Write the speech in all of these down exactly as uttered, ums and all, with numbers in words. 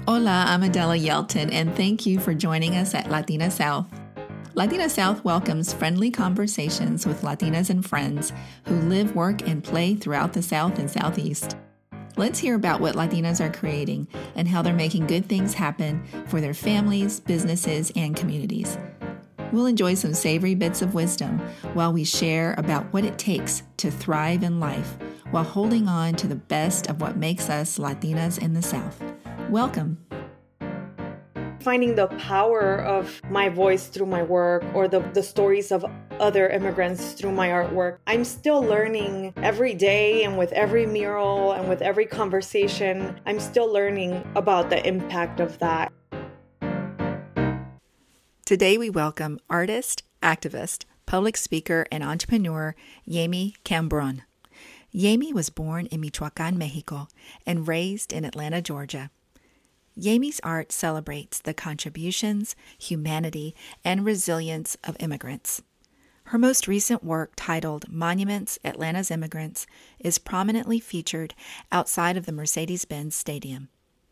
Hola, I'm Adela Yelton, and thank you for joining us at Latina South. Latina South welcomes friendly conversations with Latinas and friends who live, work, and play throughout the South and Southeast. Let's hear about what Latinas are creating and how they're making good things happen for their families, businesses, and communities. We'll enjoy some savory bits of wisdom while we share about what it takes to thrive in life while holding on to the best of what makes us Latinas in the South. Welcome. Finding the power of my voice through my work or the, the stories of other immigrants through my artwork. I'm still learning every day, and with every mural and with every conversation, I'm still learning about the impact of that. Today we welcome artist, activist, public speaker, and entrepreneur Yami Cambron. Yami was born in Michoacan, Mexico, and raised in Atlanta, Georgia. Yami's art celebrates the contributions, humanity, and resilience of immigrants. Her most recent work, titled Monuments, Atlanta's Immigrants, is prominently featured outside of the Mercedes-Benz Stadium.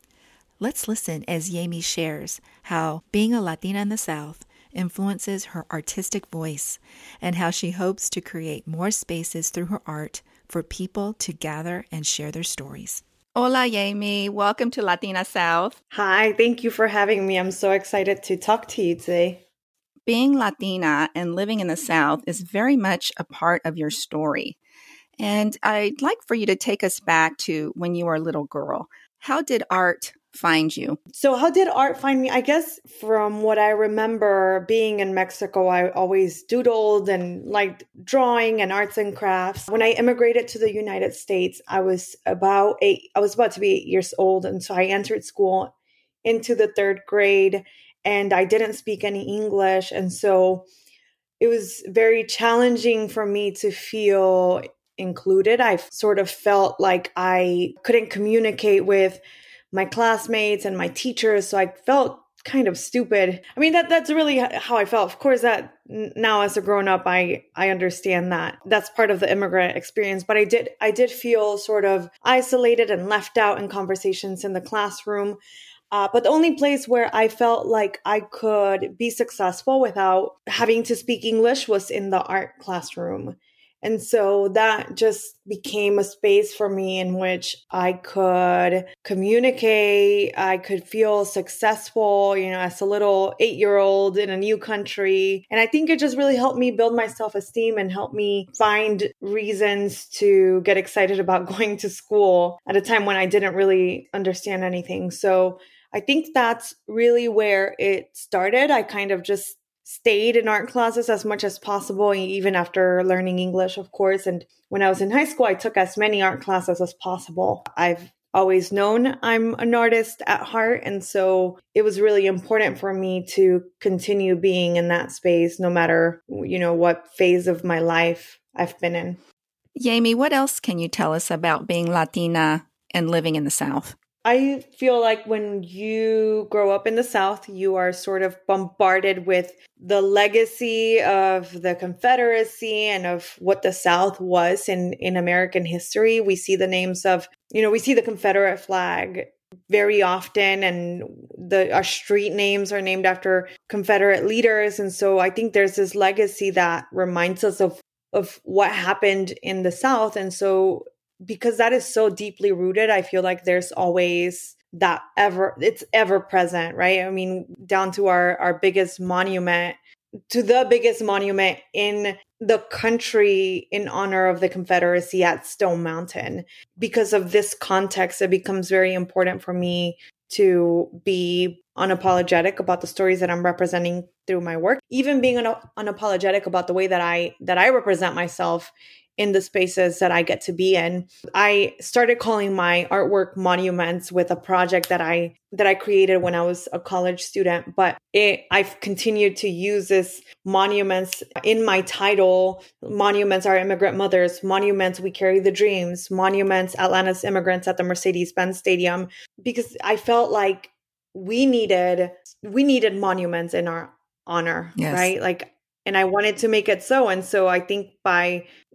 Let's listen as Yami shares how being a Latina in the South influences her artistic voice and how she hopes to create more spaces through her art for people to gather and share their stories. Hola, Yami. Welcome to Latina South. Hi, thank you for having me. I'm so excited to talk to you today. Being Latina and living in the South is very much a part of your story. And I'd like for you to take us back to when you were a little girl. How did art find you? So how did art find me? I guess from what I remember being in Mexico, I always doodled and liked drawing and arts and crafts. When I immigrated to the United States, I was about eight, I was about to be eight years old. And so I entered school into the third grade and I didn't speak any English. And so it was very challenging for me to feel included. I sort of felt like I couldn't communicate with my classmates and my teachers. So I felt kind of stupid. I mean, that that's really how I felt. Of course, that now as a grown up, I, I understand that that's part of the immigrant experience. But I did, I did feel sort of isolated and left out in conversations in the classroom. Uh, but the only place where I felt like I could be successful without having to speak English was in the art classroom. And so that just became a space for me in which I could communicate, I could feel successful, you know, as a little eight-year-old in a new country. And I think it just really helped me build my self-esteem and helped me find reasons to get excited about going to school at a time when I didn't really understand anything. So I think that's really where it started. I kind of just stayed in art classes as much as possible, even after learning English, of course. And when I was in high school, I took as many art classes as possible. I've always known I'm an artist at heart. And so it was really important for me to continue being in that space, no matter, you know, what phase of my life I've been in. Yami, what else can you tell us about being Latina and living in the South? I feel like when you grow up in the South, you are sort of bombarded with the legacy of the Confederacy and of what the South was in, in American history. We see the names of, you know, we see the Confederate flag very often, and the our street names are named after Confederate leaders. And so I think there's this legacy that reminds us of, of what happened in the South. And so because that is so deeply rooted, I feel like there's always that ever, it's ever present, right? I mean, down to our, our biggest monument, to the biggest monument in the country in honor of the Confederacy at Stone Mountain. Because of this context, it becomes very important for me to be unapologetic about the stories that I'm representing through my work, even being un- unapologetic about the way that I, that I represent myself in the spaces that I get to be in. I started calling my artwork monuments with a project that I that I created when I was a college student, but it, I've continued to use this monuments in my title. Monuments Our Immigrant Mothers, Monuments We Carry the Dreams, Monuments Atlanta's Immigrants at the Mercedes-Benz Stadium, because I felt like we needed we needed monuments in our honor, yes. right? Like, and I wanted to make it so. And so I think by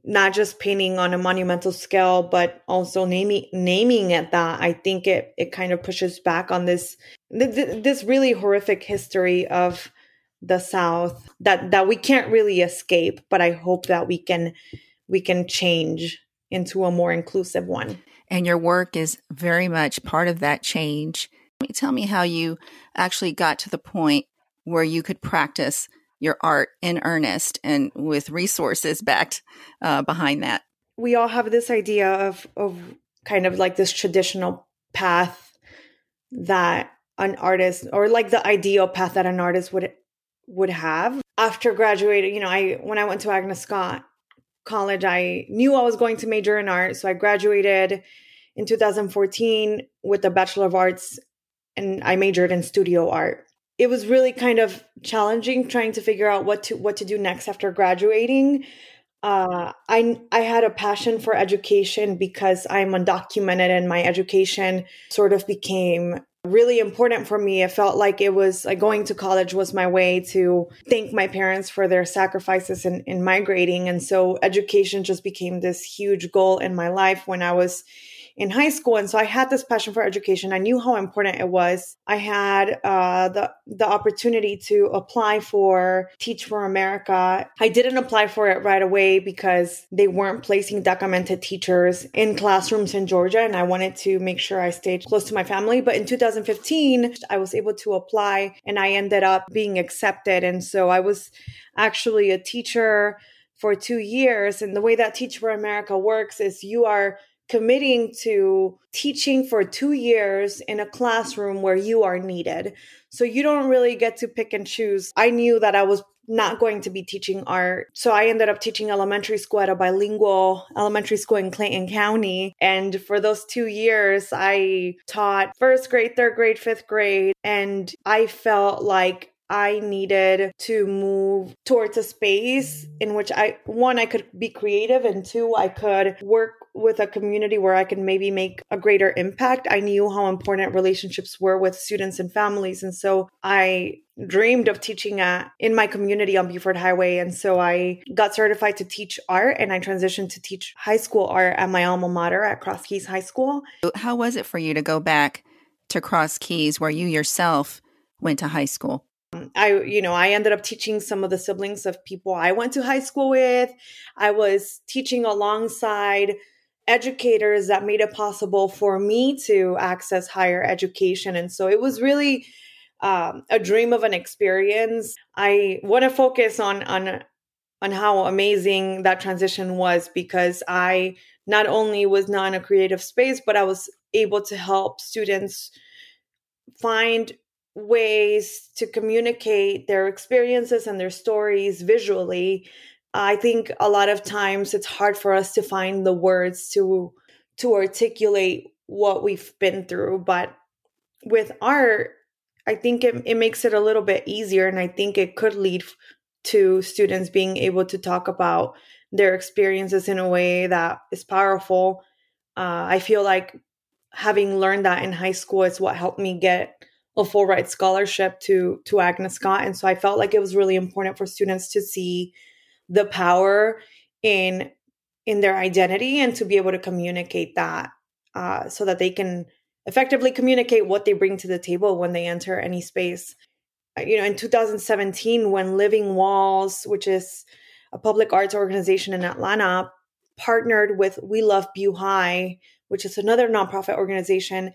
not just painting on a monumental scale, but also naming naming it that, I think it it kind of pushes back on this th- this really horrific history of the South that that we can't really escape. But I hope that we can we can change into a more inclusive one. And your work is very much part of that change. Tell me how you actually got to the point where you could practice your art in earnest and with resources backed uh, behind that. We all have this idea of, of kind of like this traditional path that an artist, or like the ideal path that an artist would would have. After graduating, you know, I when I went to Agnes Scott College, I knew I was going to major in art. So I graduated in two thousand fourteen with a Bachelor of Arts, and I majored in studio art. It was really kind of challenging trying to figure out what to what to do next after graduating. Uh, I I had a passion for education because I'm undocumented, and my education sort of became really important for me. It felt like it was like going to college was my way to thank my parents for their sacrifices in, in migrating. And so education just became this huge goal in my life when I was in high school. And so I had this passion for education. I knew how important it was. I had uh, the the opportunity to apply for Teach for America. I didn't apply for it right away because they weren't placing documented teachers in classrooms in Georgia, and I wanted to make sure I stayed close to my family. But in two thousand fifteen, I was able to apply, and I ended up being accepted. And so I was actually a teacher for two years. And the way that Teach for America works is you are committing to teaching for two years in a classroom where you are needed. So you don't really get to pick and choose. I knew that I was not going to be teaching art. So I ended up teaching elementary school at a bilingual elementary school in Clayton County. And for those two years, I taught first grade, third grade, fifth grade. And I felt like I needed to move towards a space in which I, one, I could be creative, and two, I could work with a community where I could maybe make a greater impact. I knew how important relationships were with students and families. And so I dreamed of teaching at, in my community on Buford Highway. And so I got certified to teach art, and I transitioned to teach high school art at my alma mater at Cross Keys High School. How was it for you to go back to Cross Keys where you yourself went to high school? I, you know, I ended up teaching some of the siblings of people I went to high school with. I was teaching alongside educators that made it possible for me to access higher education. And so it was really um, a dream of an experience. I want to focus on, on, on how amazing that transition was, because I not only was not in a creative space, but I was able to help students find ways to communicate their experiences and their stories visually. I think a lot of times it's hard for us to find the words to to articulate what we've been through. But with art, I think it, it makes it a little bit easier. And I think it could lead to students being able to talk about their experiences in a way that is powerful. Uh, I feel like having learned that in high school is what helped me get a full ride scholarship to, to Agnes Scott. And so I felt like it was really important for students to see the power in, in their identity and to be able to communicate that uh, so that they can effectively communicate what they bring to the table when they enter any space. You know, in two thousand seventeen, when Living Walls, which is a public arts organization in Atlanta, partnered with We Love Bu High, which is another nonprofit organization,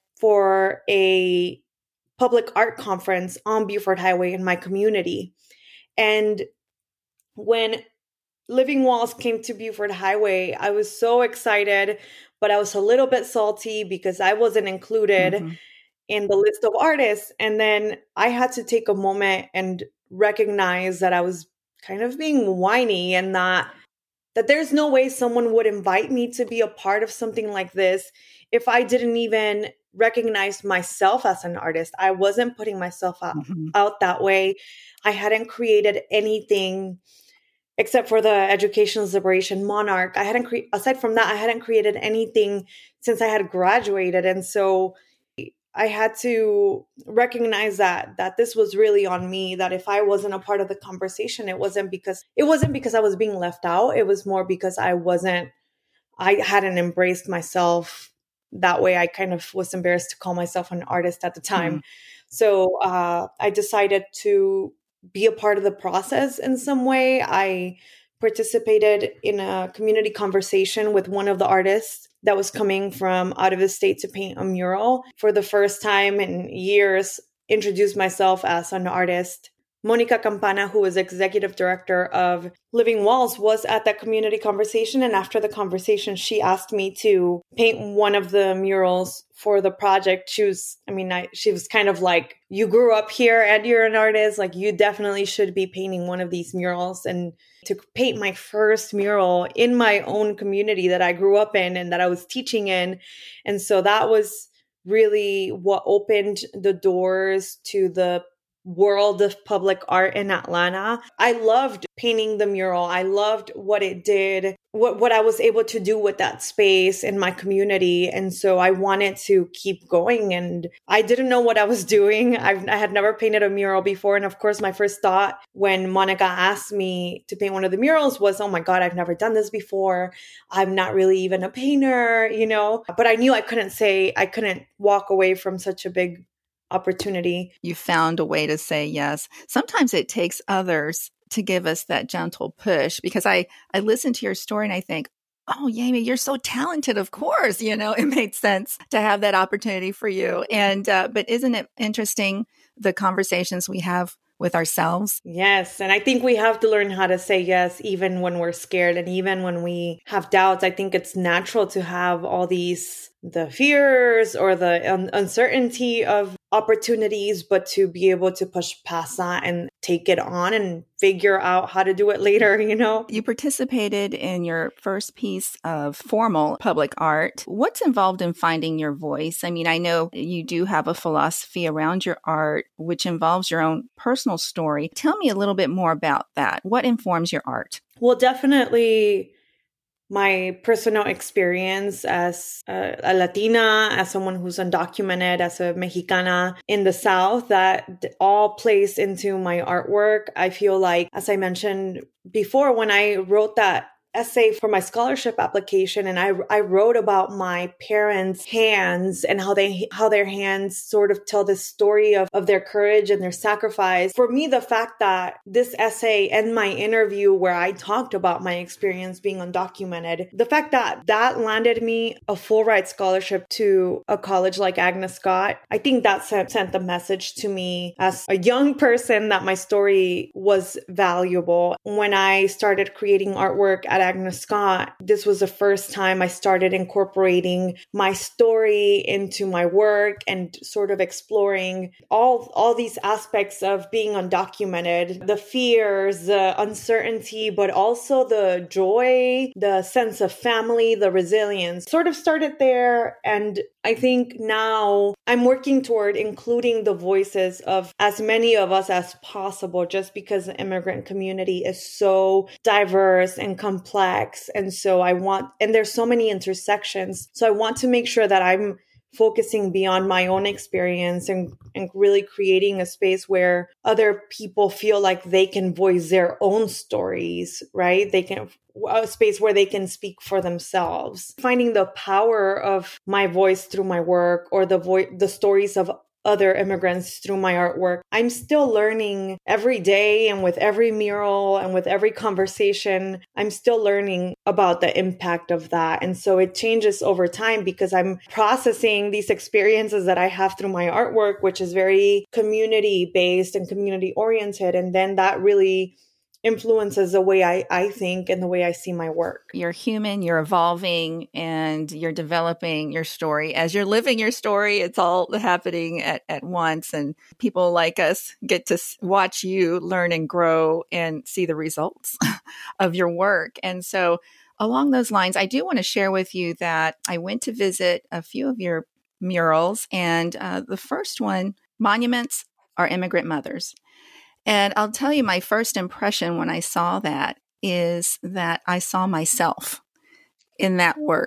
for a public art conference on Buford Highway in my community. And when Living Walls came to Buford Highway, I was so excited, but I was a little bit salty because I wasn't included mm-hmm. in the list of artists. And then I had to take a moment and recognize that I was kind of being whiny, and that that there's no way someone would invite me to be a part of something like this if I didn't even recognize myself as an artist. I wasn't putting myself out, mm-hmm. out that way. I hadn't created anything except for the Educational Liberation Monarch. I hadn't cre- aside from that, I hadn't created anything since I had graduated. And so I had to recognize that that this was really on me, that if I wasn't a part of the conversation, it wasn't because it wasn't because I was being left out. It was more because I wasn't I hadn't embraced myself that way. I kind of was embarrassed to call myself an artist at the time. Mm. So uh, I decided to be a part of the process in some way. I participated in a community conversation with one of the artists that was coming from out of the state to paint a mural. For the first time in years, introduced myself as an artist. Monica Campana, who was executive director of Living Walls, was at that community conversation. And after the conversation, she asked me to paint one of the murals for the project. She was, I mean, I, she was kind of like, you grew up here and you're an artist. Like, you definitely should be painting one of these murals. And to paint my first mural in my own community that I grew up in and that I was teaching in. And so that was really what opened the doors to the world of public art in Atlanta. I loved painting the mural. I loved what it did, what, what I was able to do with that space in my community. And so I wanted to keep going. And I didn't know what I was doing. I've, I had never painted a mural before. And of course, my first thought when Monica asked me to paint one of the murals was, oh my God, I've never done this before. I'm not really even a painter, you know, but I knew I couldn't say, I couldn't walk away from such a big opportunity. You found a way to say yes. Sometimes it takes others to give us that gentle push, because I, I listen to your story and I think, oh, Yami, you're so talented. Of course, you know, it made sense to have that opportunity for you. And, uh, but isn't it interesting, the conversations we have with ourselves? Yes. And I think we have to learn how to say yes, even when we're scared and even when we have doubts. I think it's natural to have all these, the fears or the un- uncertainty of opportunities, but to be able to push past that and take it on and figure out how to do it later, you know? You participated in your first piece of formal public art. What's involved in finding your voice? I mean, I know you do have a philosophy around your art, which involves your own personal story. Tell me a little bit more about that. What informs your art? Well, definitely my personal experience as a, a Latina, as someone who's undocumented, as a Mexicana in the South, that all plays into my artwork. I feel like, as I mentioned before, when I wrote that essay for my scholarship application, and I I wrote about my parents' hands and how they how their hands sort of tell this story of, of their courage and their sacrifice. For me, the fact that this essay and my interview where I talked about my experience being undocumented, the fact that that landed me a full ride scholarship to a college like Agnes Scott, I think that sent, sent the message to me as a young person that my story was valuable. When I started creating artwork at Agnes Scott, this was the first time I started incorporating my story into my work and sort of exploring all, all these aspects of being undocumented, the fears, the uncertainty, but also the joy, the sense of family, the resilience. Sort of started there. And I think now I'm working toward including the voices of as many of us as possible, just because the immigrant community is so diverse and complex. And so I want, and there's so many intersections. So I want to make sure that I'm focusing beyond my own experience and, and really creating a space where other people feel like they can voice their own stories, right? They can, a space where they can speak for themselves. Finding the power of my voice through my work, or the voice, the stories of other immigrants through my artwork. I'm still learning every day, and with every mural and with every conversation, I'm still learning about the impact of that. And so it changes over time because I'm processing these experiences that I have through my artwork, which is very community based and community oriented. And then that really influences the way I, I think and the way I see my work. You're human, you're evolving, and you're developing your story. As you're living your story, it's all happening at, at once. And people like us get to watch you learn and grow and see the results of your work. And so along those lines, I do want to share with you that I went to visit a few of your murals. And uh, the first one, Monuments Are Immigrant Mothers. And I'll tell you, my first impression when I saw that is that I saw myself in that work.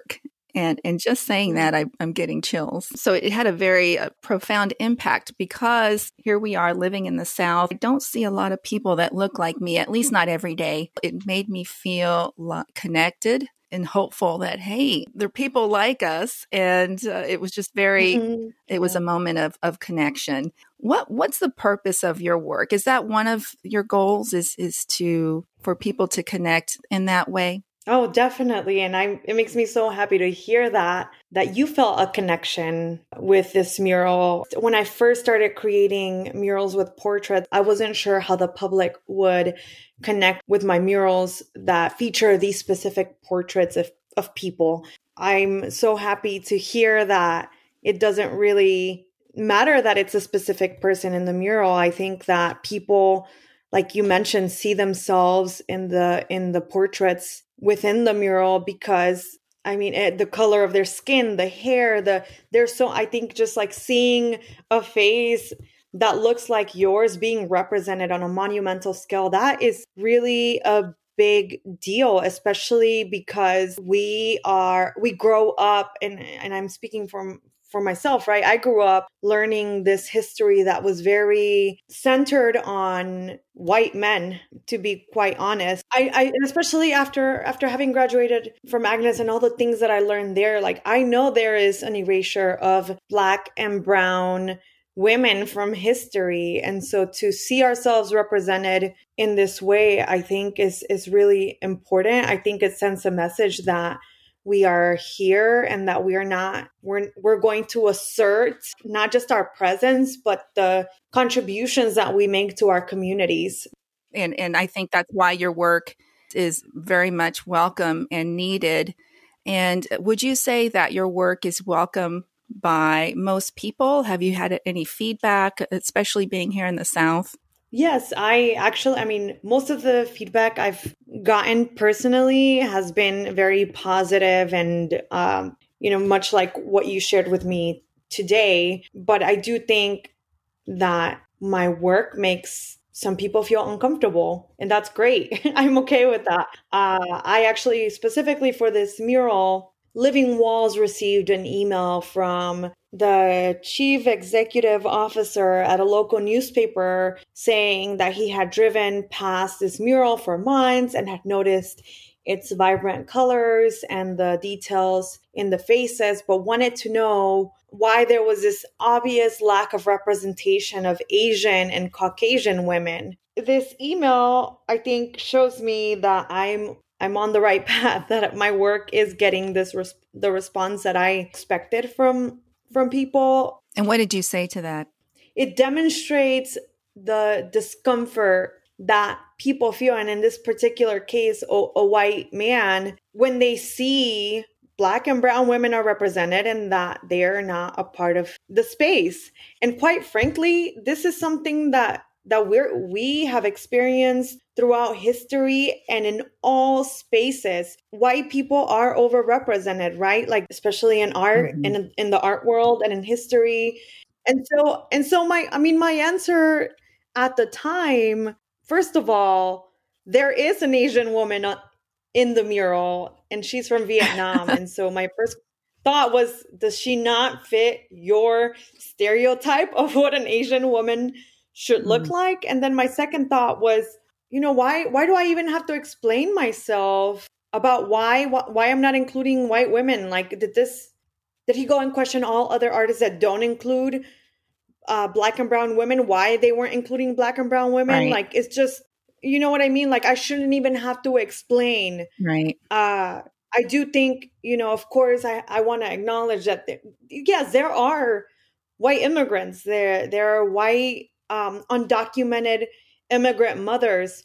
And and just saying that, I, I'm getting chills. So it had a very uh, profound impact because here we are living in the South. I don't see a lot of people that look like me, at least not every day. It made me feel lo- connected and hopeful that, hey, there are people like us. And uh, it was just very, Mm-hmm. it was a moment of, of connection. What What's the purpose of your work? Is that one of your goals is, is to, for people to connect in that way? Oh, definitely. And I it makes me so happy to hear that that you felt a connection with this mural. When I first started creating murals with portraits, I wasn't sure how the public would connect with my murals that feature these specific portraits of, of people. I'm so happy to hear that it doesn't really matter that it's a specific person in the mural. I think that people, like you mentioned, see themselves in the in the portraits within the mural because I mean it, the color of their skin, the hair, the they're so I think just like seeing a face that looks like yours being represented on a monumental scale, that is really a big deal, especially because we are we grow up and and I'm speaking from for myself, right? I grew up learning this history that was very centered on white men, to be quite honest. I, I and especially after after having graduated from Agnes and all the things that I learned there, like I know there is an erasure of Black and brown women from history. And so to see ourselves represented in this way, I think is is really important. I think it sends a message that we are here and that we are not, we're, we're going to assert not just our presence, but the contributions that we make to our communities. And, and I think that's why your work is very much welcome and needed. And would you say that your work is welcome by most people? Have you had any feedback, especially being here in the South? Yes, I actually, I mean, most of the feedback I've gotten personally has been very positive and, um, you know, much like what you shared with me today. But I do think that my work makes some people feel uncomfortable, and that's great. I'm okay with that. Uh, I actually, specifically for this mural, Living Walls received an email from the chief executive officer at a local newspaper saying that he had driven past this mural for months and had noticed its vibrant colors and the details in the faces, but wanted to know why there was this obvious lack of representation of Asian and Caucasian women. This email, I think, shows me that I'm I'm on the right path, that my work is getting this res- the response that I expected from from people. And what did you say to that? It demonstrates the discomfort that people feel. And in this particular case, a, a white man, when they see Black and brown women are represented and that they're not a part of the space. And quite frankly, this is something that that we're we have experienced throughout history and in all spaces. White people are overrepresented, right? Like especially in art and mm-hmm. in, in the art world and in history. And so and so my I mean my answer at the time, first of all, there is an Asian woman in the mural and she's from Vietnam. And so my first thought was, does she not fit your stereotype of what an Asian woman should look mm-hmm. like? And then my second thought was, you know, why why do I even have to explain myself about why why I'm not including white women? Like, did this did he go and question all other artists that don't include uh, Black and brown women, why they weren't including Black and brown women? Right. Like, it's just, you know what I mean? Like, I shouldn't even have to explain. Right. Uh, I do think, you know, of course, I, I want to acknowledge that, there, yes, there are white immigrants. There, there are white um, undocumented immigrant mothers.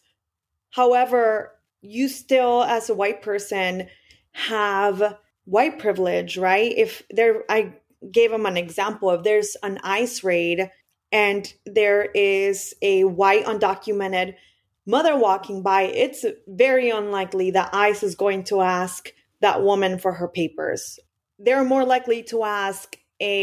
However, you still, as a white person, have white privilege, right? If there, I gave him an example. If there's an ICE raid and there is a white undocumented mother walking by, it's very unlikely that ICE is going to ask that woman for her papers. They're more likely to ask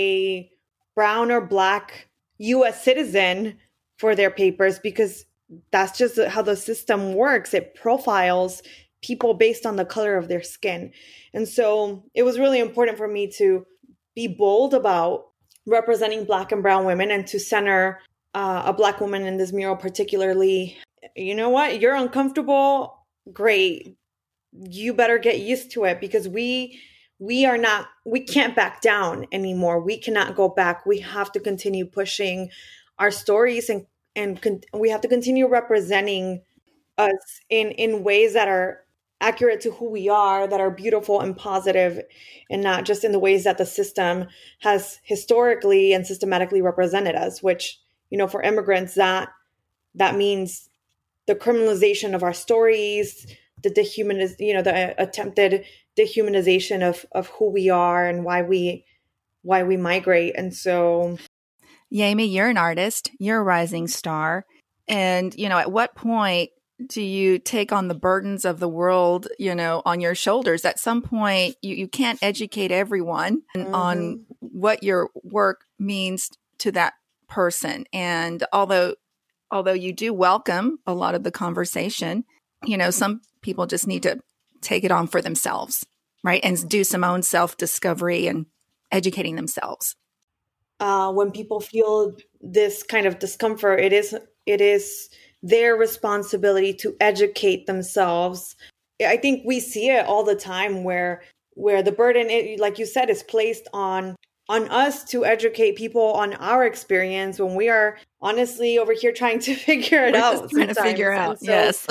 a brown or Black U S citizen for their papers because that's just how the system works. It profiles people based on the color of their skin. And so it was really important for me to be bold about representing Black and brown women and to center uh, a Black woman in this mural particularly. You know what? You're uncomfortable. Great. You better get used to it, because we we are not, we can't back down anymore. We cannot go back. We have to continue pushing our stories, and and con- we have to continue representing us in, in ways that are accurate to who we are, that are beautiful and positive, and not just in the ways that the system has historically and systematically represented us, which, you know, for immigrants, that that means the criminalization of our stories, the dehumaniz, you know, the attempted dehumanization of, of who we are and why we why we migrate. And so, Yami, you're an artist, you're a rising star. And, you know, at what point do you take on the burdens of the world, you know, on your shoulders? At some point, you, you can't educate everyone mm-hmm. on what your work means to that person. And although, although you do welcome a lot of the conversation, you know, some people just need to take it on for themselves, right? And do some own self-discovery and educating themselves. Uh, when people feel this kind of discomfort, it is it is their responsibility to educate themselves. I think we see it all the time where where the burden, it, like you said, is placed on on us to educate people on our experience when we are honestly over here trying to figure it We're out. Just trying sometimes. to figure out, so yes.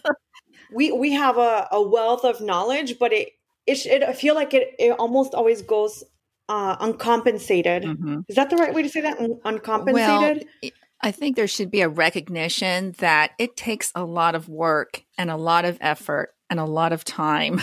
we we have a, a wealth of knowledge, but it it, it I feel like it, it almost always goes uh, uncompensated. Mm-hmm. Is that the right way to say that? Uncompensated? Well, I think there should be a recognition that it takes a lot of work and a lot of effort and a lot of time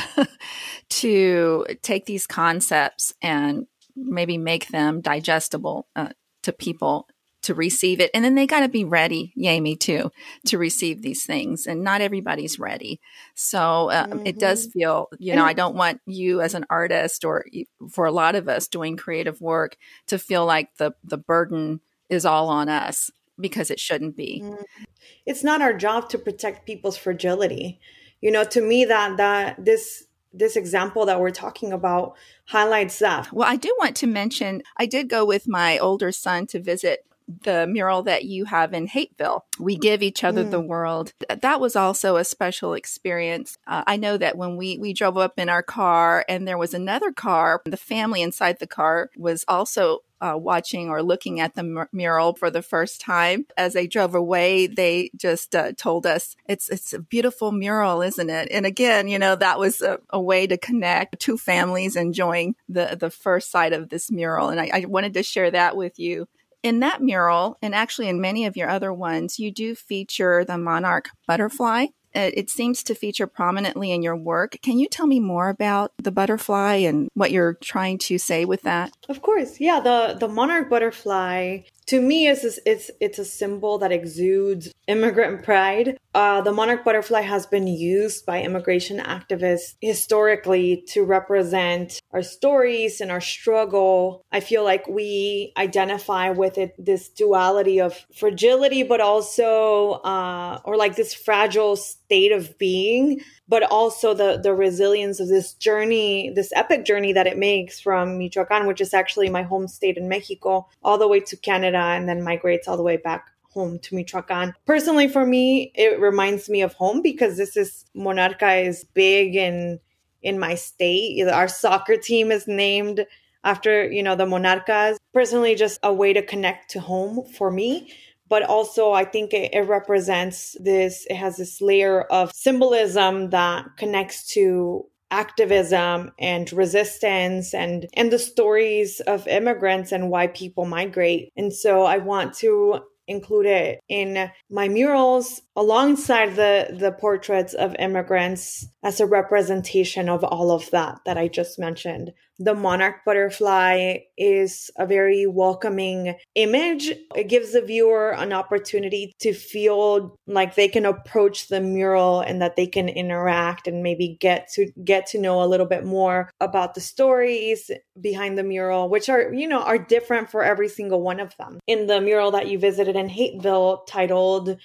to take these concepts and maybe make them digestible uh, to people to receive it. And then they got to be ready, Yami, too, to receive these things. And not everybody's ready. So uh, mm-hmm. it does feel, you know, I don't want you as an artist, or for a lot of us doing creative work, to feel like the, the burden is all on us, because it shouldn't be. It's not our job to protect people's fragility. You know, to me, that that this this example that we're talking about highlights that. Well, I do want to mention, I did go with my older son to visit the mural that you have in Hateville. We give each other mm. the world. That was also a special experience. Uh, I know that when we, we drove up in our car and there was another car, the family inside the car was also uh, watching or looking at the mur- mural for the first time. As they drove away, they just uh, told us, it's it's a beautiful mural, isn't it? And again, you know, that was a, a way to connect two families enjoying the, the first sight of this mural. And I, I wanted to share that with you. In that mural, and actually in many of your other ones, you do feature the monarch butterfly. It seems to feature prominently in your work. Can you tell me more about the butterfly and what you're trying to say with that? Of course. Yeah, the, the monarch butterfly, to me, is it's it's a symbol that exudes immigrant pride. Uh, the monarch butterfly has been used by immigration activists historically to represent our stories and our struggle. I feel like we identify with it, this duality of fragility, but also, uh, or like this fragile state of being, but also the, the resilience of this journey, this epic journey that it makes from Michoacan, which is actually my home state in Mexico, all the way to Canada, and then migrates all the way back home to Michoacan. Personally, for me, it reminds me of home, because this is, Monarca is big in in my state. Our soccer team is named after, you know, the Monarcas. Personally, just a way to connect to home for me. But also, I think it, it represents this, it has this layer of symbolism that connects to activism and resistance and, and the stories of immigrants and why people migrate. And so I want to include it in my murals alongside the, the portraits of immigrants as a representation of all of that that I just mentioned. The monarch butterfly is a very welcoming image. It gives the viewer an opportunity to feel like they can approach the mural and that they can interact and maybe get to get to know a little bit more about the stories behind the mural, which are, you know, are different for every single one of them. In the mural that you visited in Hateville, titled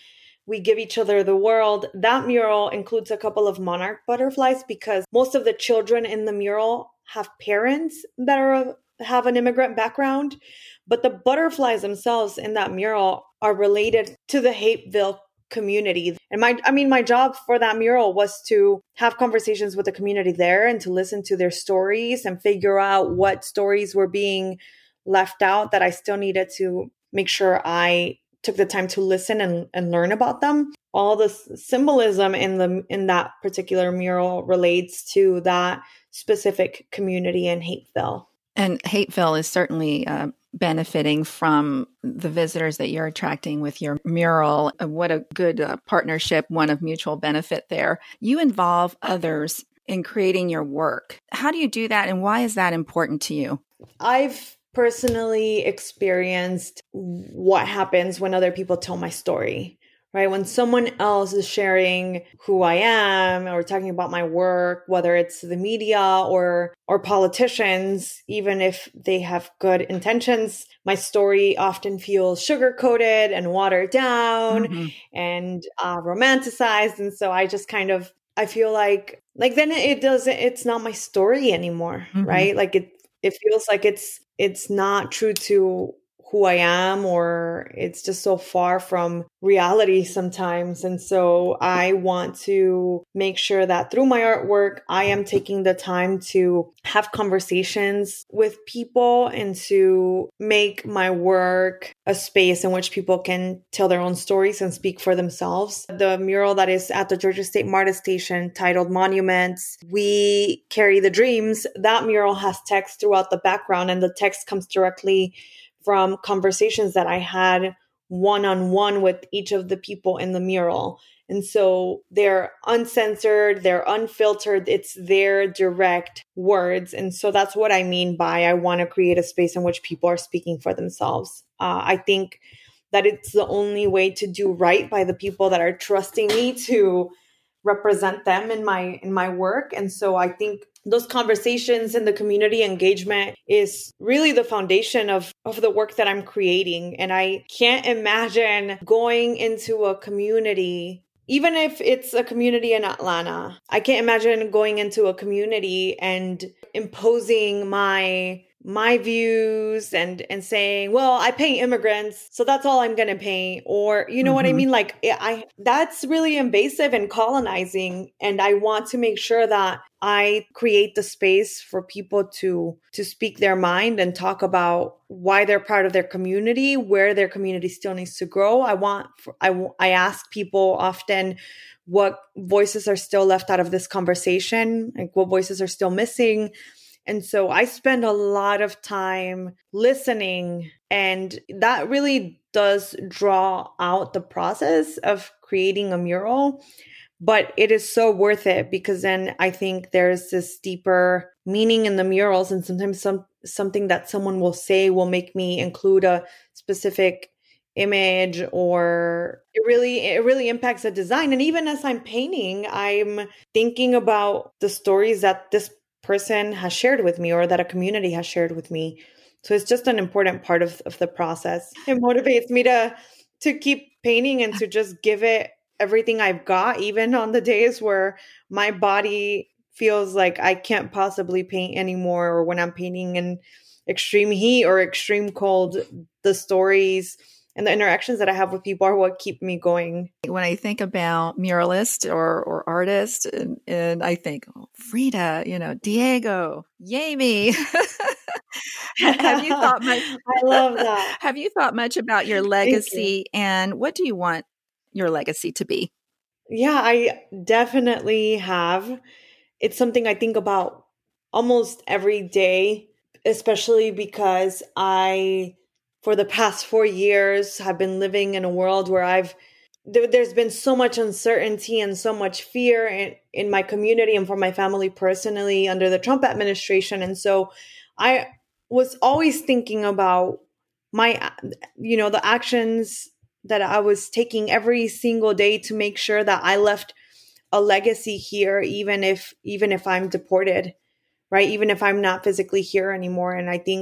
we give each other the world. That mural includes a couple of monarch butterflies because most of the children in the mural have parents that are have an immigrant background, but the butterflies themselves in that mural are related to the Hapeville community. And my, I mean, my job for that mural was to have conversations with the community there and to listen to their stories and figure out what stories were being left out that I still needed to make sure I took the time to listen and, and learn about them. All the symbolism in the in that particular mural relates to that specific community in Hapeville. And Hapeville is certainly uh, benefiting from the visitors that you're attracting with your mural. Uh, what a good uh, partnership, one of mutual benefit there. You involve others in creating your work. How do you do that, and why is that important to you? I've personally experienced what happens when other people tell my story. Right? When someone else is sharing who I am or talking about my work, whether it's the media or or politicians, even if they have good intentions, my story often feels sugar-coated and watered down mm-hmm. and uh, romanticized. And so I just kind of, I feel like, like then it doesn't, it's not my story anymore, mm-hmm. right? Like it, it feels like it's, it's not true to who I am, or it's just so far from reality sometimes. And so I want to make sure that through my artwork, I am taking the time to have conversations with people and to make my work a space in which people can tell their own stories and speak for themselves. The mural that is at the Georgia State MARTA station titled Monuments, We Carry the Dreams, that mural has text throughout the background, and the text comes directly from conversations that I had one-on-one with each of the people in the mural. And so they're uncensored, they're unfiltered, it's their direct words. And so that's what I mean by I want to create a space in which people are speaking for themselves. Uh, I think that it's the only way to do right by the people that are trusting me to represent them in my in my work. And so I think those conversations and the community engagement is really the foundation of, of the work that I'm creating. And I can't imagine going into a community, even if it's a community in Atlanta, I can't imagine going into a community and imposing my my views and and saying, well, I paint immigrants, so that's all I'm going to paint. Or, you know mm-hmm. what I mean? Like, I that's really invasive and colonizing. And I want to make sure that I create the space for people to to speak their mind and talk about why they're part of their community, where their community still needs to grow. I want, I, I ask people often what voices are still left out of this conversation, like what voices are still missing. And so I spend a lot of time listening, and that really does draw out the process of creating a mural. But it is so worth it, because then I think there's this deeper meaning in the murals, and sometimes some something that someone will say will make me include a specific image, or it really it really impacts the design. And even as I'm painting, I'm thinking about the stories that this person has shared with me, or that a community has shared with me. So it's just an important part of, of the process. It motivates me to to keep painting and to just give it everything I've got, even on the days where my body feels like I can't possibly paint anymore, or when I'm painting in extreme heat or extreme cold. The stories and the interactions that I have with people are what keep me going. When I think about muralist or, or artist, and, and I think, oh, Frida, you know, Diego, Yami. Have you thought much? I love that. Have you thought much about your legacy, you. And what do you want your legacy to be? Yeah, I definitely have. It's something I think about almost every day, especially because I, for the past four years, have been living in a world where I've, there, there's been so much uncertainty and so much fear in, in my community and for my family personally under the Trump administration. And so I was always thinking about my, you know, the actions that I was taking every single day to make sure that I left a legacy here, even if, even if I'm deported, right? Even if I'm not physically here anymore. And I think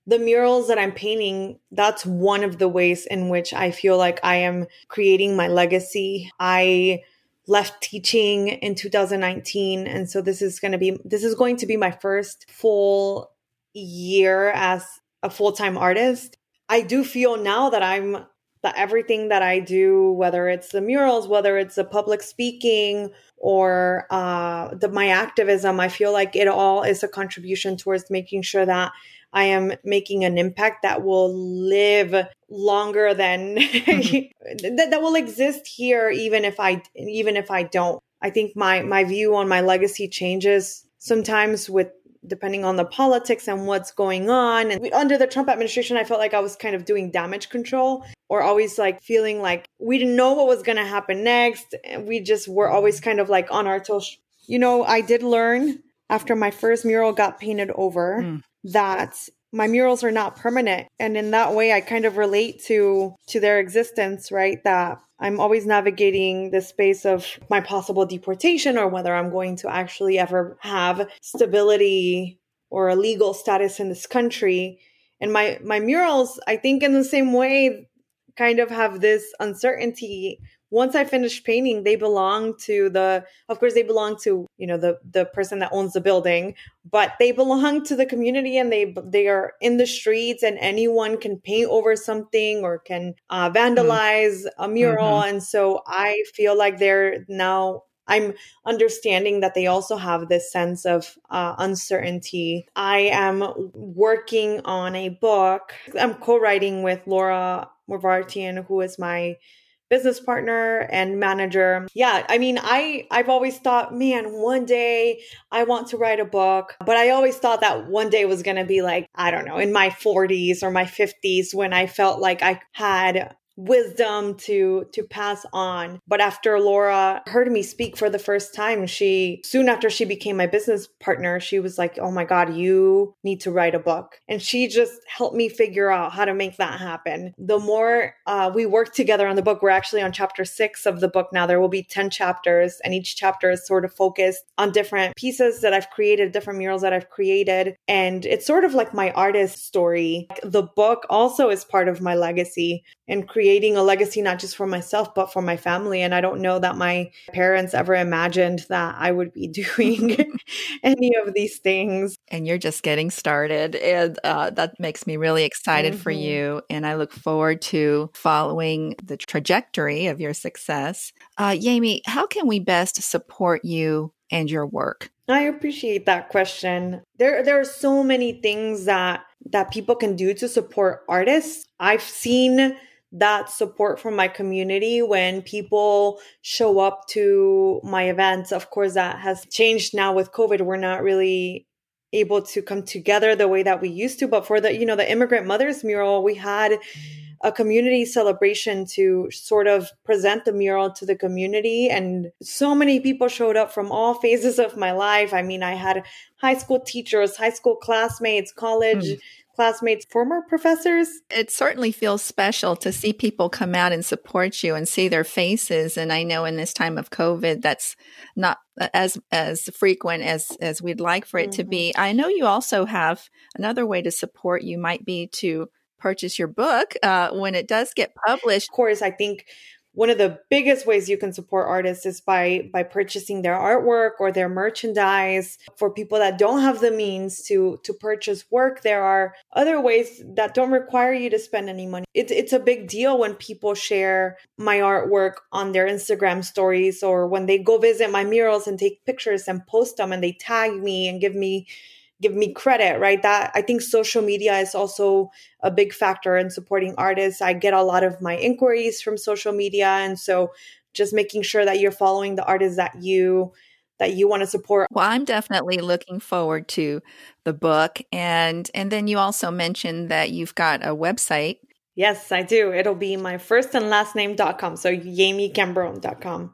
the murals that I'm painting, that's one of the ways in which I feel like I am creating my legacy. I left teaching in two thousand nineteen. And so this is going to be, this is going to be my first full year as a full-time artist. I do feel now that I'm, that everything that I do, whether it's the murals, whether it's the public speaking or uh, the, my activism, I feel like it all is a contribution towards making sure that I am making an impact that will live longer than mm-hmm. that, that will exist here, even if I even if I don't. I think my my view on my legacy changes sometimes with depending on the politics and what's going on. And under the Trump administration, I felt like I was kind of doing damage control, or always like feeling like we didn't know what was going to happen next. And we just were always kind of like on our toes. You know, I did learn after my first mural got painted over mm. that my murals are not permanent. And in that way, I kind of relate to, to their existence, right? That I'm always navigating the space of my possible deportation or whether I'm going to actually ever have stability or a legal status in this country. And my, my murals, I think in the same way, kind of have this uncertainty. Once I finish painting, they belong to the, of course, they belong to, you know, the, the person that owns the building, but they belong to the community and they, they are in the streets and anyone can paint over something or can uh, vandalize mm-hmm. a mural. Mm-hmm. And so I feel like they're now, I'm understanding that they also have this sense of uh, uncertainty. I am working on a book. I'm co-writing with Laura Morvartian, who is my business partner and manager. Yeah, I mean, I, I've always thought, man, one day I want to write a book. But I always thought that one day was going to be like, I don't know, in my forties or my fifties when I felt like I had wisdom to to pass on. But after Laura heard me speak for the first time, she soon after she became my business partner, she was like, oh my God, you need to write a book. And she just helped me figure out how to make that happen. The more uh, we work together on the book, we're actually on chapter six of the book now. There will be ten chapters, and each chapter is sort of focused on different pieces that I've created, different murals that I've created. And it's sort of like my artist story. The book also is part of my legacy and creating a legacy, not just for myself, but for my family. And I don't know that my parents ever imagined that I would be doing any of these things. And you're just getting started. And uh, that makes me really excited mm-hmm. for you. And I look forward to following the trajectory of your success. Uh, Yami, how can we best support you and your work? I appreciate that question. There, there are so many things that, that people can do to support artists. I've seen that support from my community when people show up to my events. Of course, that has changed now with COVID. We're not really able to come together the way that we used to. But for the, you know, the Immigrant Mothers mural, we had a community celebration to sort of present the mural to the community. And so many people showed up from all phases of my life. I mean, I had high school teachers, high school classmates, college mm. classmates, former professors. It certainly feels special to see people come out and support you and see their faces. And I know in this time of COVID, that's not as as frequent as, as we'd like for it mm-hmm. to be. I know you also have another way to support you might be to purchase your book uh, when it does get published. Of course, I think one of the biggest ways you can support artists is by by purchasing their artwork or their merchandise. For people that don't have the means to to purchase work, there are other ways that don't require you to spend any money. It's it's a big deal when people share my artwork on their Instagram stories, or when they go visit my murals and take pictures and post them and they tag me and give me give me credit, right? That I think social media is also a big factor in supporting artists. I get a lot of my inquiries from social media. And so just making sure that you're following the artists that you that you want to support. Well, I'm definitely looking forward to the book. And and then you also mentioned that you've got a website. Yes, I do. It'll be my first and last name dot com. So yami cambron dot com.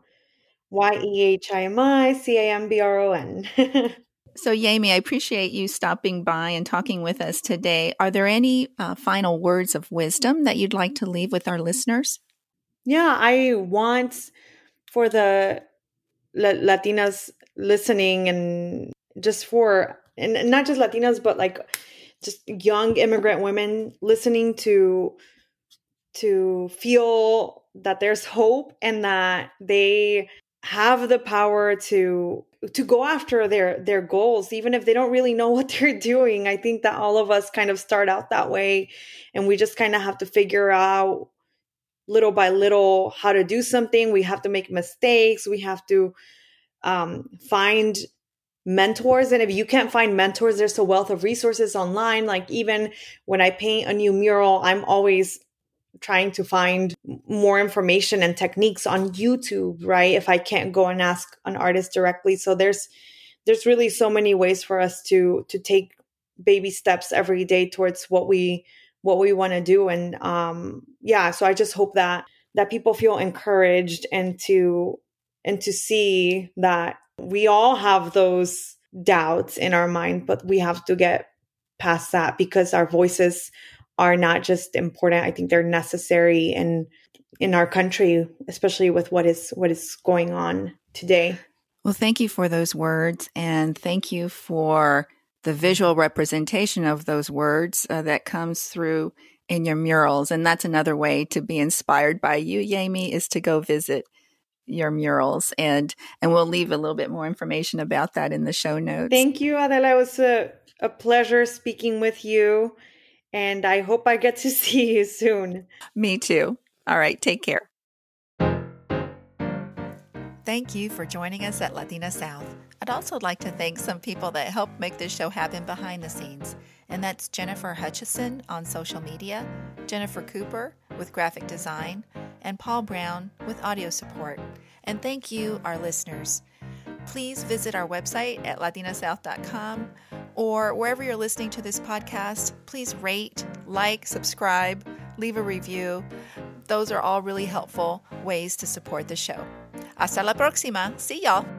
Y E H I M I C A M B R O N. So, Yami, I appreciate you stopping by and talking with us today. Are there any uh, final words of wisdom that you'd like to leave with our listeners? Yeah, I want for the La- Latinas listening, and just for, and not just Latinas, but like just young immigrant women listening to to feel that there's hope and that they have the power to to go after their their goals, even if they don't really know what they're doing. I think that all of us kind of start out that way, and we just kind of have to figure out little by little how to do something. We have to make mistakes. We have to um, find mentors. And if you can't find mentors, there's a wealth of resources online. Like even when I paint a new mural, I'm always trying to find more information and techniques on YouTube, right? If I can't go and ask an artist directly. So there's there's really so many ways for us to to take baby steps every day towards what we what we want to do. And um yeah, so I just hope that that people feel encouraged and to and to see that we all have those doubts in our mind, but we have to get past that because our voices are not just important. I think they're necessary in in our country, especially with what is what is going on today. Well, thank you for those words, and thank you for the visual representation of those words uh, that comes through in your murals. And that's another way to be inspired by you, Yami, is to go visit your murals. And and we'll leave a little bit more information about that in the show notes. Thank you, Adela. It was a, a pleasure speaking with you. And I hope I get to see you soon. Me too. All right. Take care. Thank you for joining us at Latina South. I'd also like to thank some people that helped make this show happen behind the scenes. And that's Jennifer Hutchison on social media, Jennifer Cooper with graphic design, and Paul Brown with audio support. And thank you, our listeners. Please visit our website at latina south dot com, or wherever you're listening to this podcast. Please rate, like, subscribe, leave a review. Those are all really helpful ways to support the show. Hasta la próxima. See y'all.